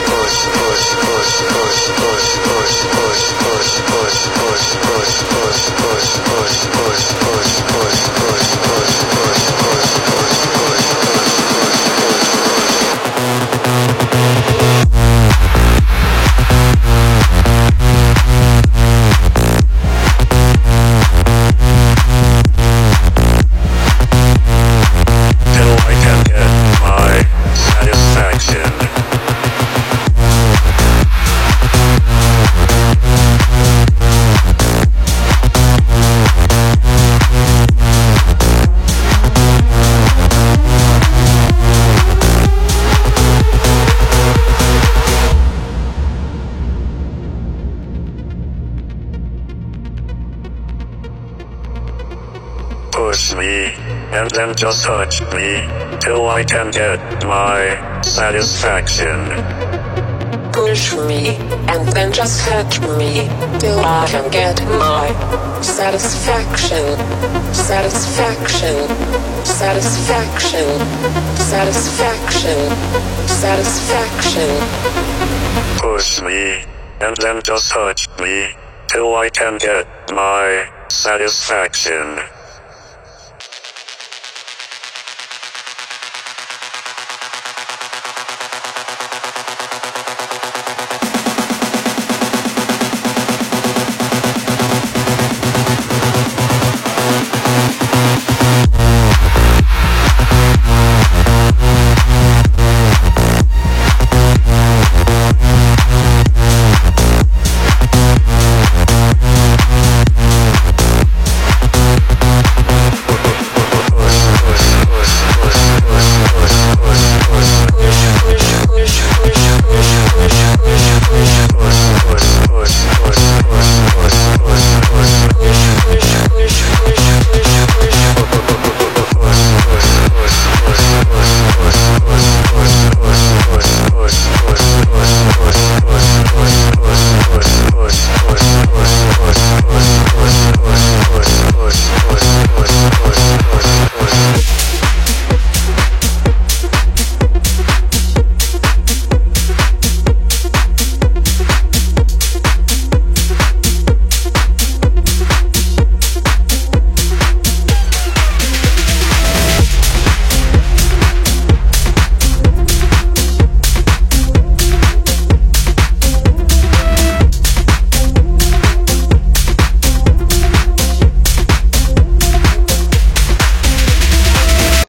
Push me, and then just touch me, till I can get my satisfaction. Push me, and then just touch me, till I can get my satisfaction. Satisfaction. Satisfaction. Satisfaction. Satisfaction. Push me, and then just touch me, till I can get my satisfaction. Push.